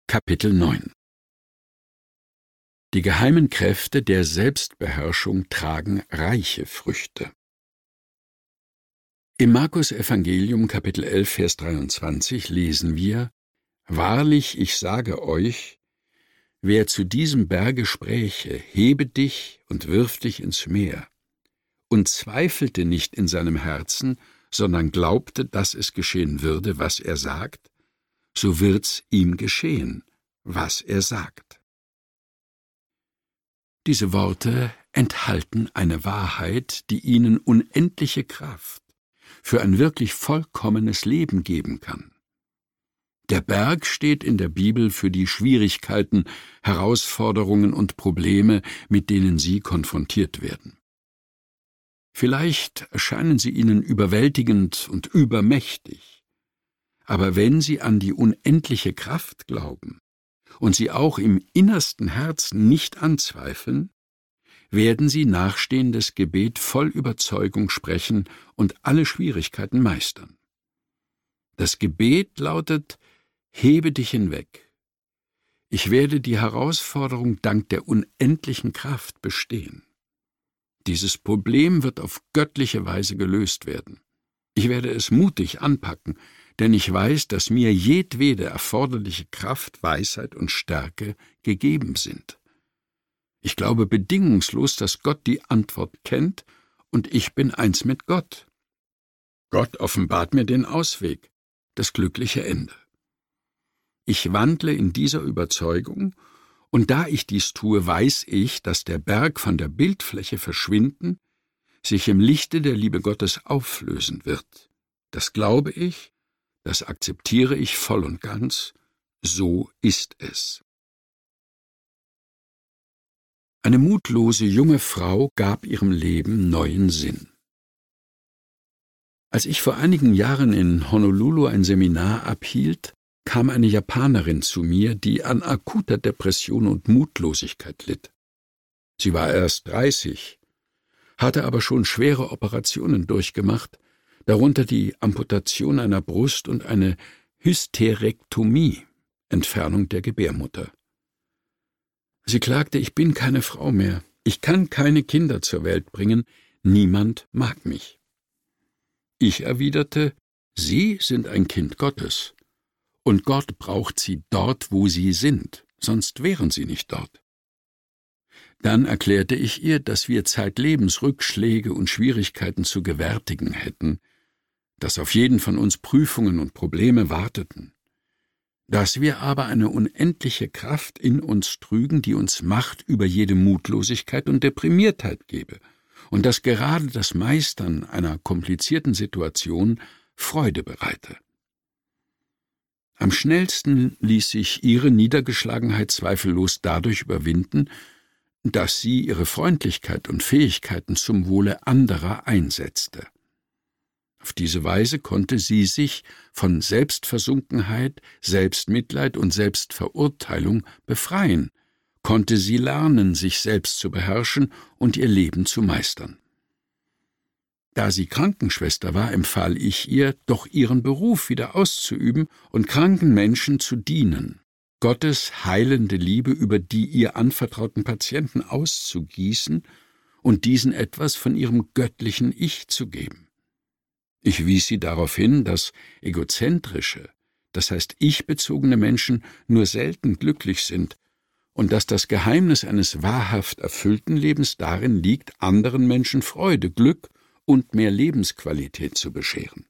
Kapitel 9 Die geheimen Kräfte der Selbstbeherrschung tragen reiche Früchte. Im Markus-Evangelium, Kapitel 11, Vers 23 lesen wir: »Wahrlich, ich sage euch, wer zu diesem Berge spräche, hebe dich und wirf dich ins Meer, und zweifelte nicht in seinem Herzen, sondern glaubte, dass es geschehen würde, was er sagt, so wird's ihm geschehen, was er sagt.« Diese Worte enthalten eine Wahrheit, die Ihnen unendliche Kraft für ein wirklich vollkommenes Leben geben kann. Der Berg steht in der Bibel für die Schwierigkeiten, Herausforderungen und Probleme, mit denen Sie konfrontiert werden. Vielleicht erscheinen sie Ihnen überwältigend und übermächtig, aber wenn Sie an die unendliche Kraft glauben und sie auch im innersten Herzen nicht anzweifeln, werden Sie nachstehendes Gebet voll Überzeugung sprechen und alle Schwierigkeiten meistern. Das Gebet lautet: »Hebe dich hinweg. Ich werde die Herausforderung dank der unendlichen Kraft bestehen. Dieses Problem wird auf göttliche Weise gelöst werden. Ich werde es mutig anpacken, denn ich weiß, dass mir jedwede erforderliche Kraft, Weisheit und Stärke gegeben sind. Ich glaube bedingungslos, dass Gott die Antwort kennt, und ich bin eins mit Gott. Gott offenbart mir den Ausweg, das glückliche Ende. Ich wandle in dieser Überzeugung, und da ich dies tue, weiß ich, dass der Berg von der Bildfläche verschwinden, sich im Lichte der Liebe Gottes auflösen wird. Das glaube ich, das akzeptiere ich voll und ganz, so ist es.« Eine mutlose junge Frau gab ihrem Leben neuen Sinn. Als ich vor einigen Jahren in Honolulu ein Seminar abhielt, kam eine Japanerin zu mir, die an akuter Depression und Mutlosigkeit litt. Sie war erst 30, hatte aber schon schwere Operationen durchgemacht, darunter die Amputation einer Brust und eine Hysterektomie, Entfernung der Gebärmutter. Sie klagte: »Ich bin keine Frau mehr, ich kann keine Kinder zur Welt bringen, niemand mag mich.« Ich erwiderte: »Sie sind ein Kind Gottes. Und Gott braucht sie dort, wo sie sind, sonst wären sie nicht dort.« Dann erklärte ich ihr, dass wir zeitlebens Rückschläge und Schwierigkeiten zu gewärtigen hätten, dass auf jeden von uns Prüfungen und Probleme warteten, dass wir aber eine unendliche Kraft in uns trügen, die uns Macht über jede Mutlosigkeit und Deprimiertheit gebe, und dass gerade das Meistern einer komplizierten Situation Freude bereite. Am schnellsten ließ sich ihre Niedergeschlagenheit zweifellos dadurch überwinden, dass sie ihre Freundlichkeit und Fähigkeiten zum Wohle anderer einsetzte. Auf diese Weise konnte sie sich von Selbstversunkenheit, Selbstmitleid und Selbstverurteilung befreien, konnte sie lernen, sich selbst zu beherrschen und ihr Leben zu meistern. Da sie Krankenschwester war, empfahl ich ihr, doch ihren Beruf wieder auszuüben und kranken Menschen zu dienen, Gottes heilende Liebe über die ihr anvertrauten Patienten auszugießen und diesen etwas von ihrem göttlichen Ich zu geben. Ich wies sie darauf hin, dass egozentrische, das heißt ich-bezogene Menschen nur selten glücklich sind und dass das Geheimnis eines wahrhaft erfüllten Lebens darin liegt, anderen Menschen Freude, Glück und mehr Lebensqualität zu bescheren.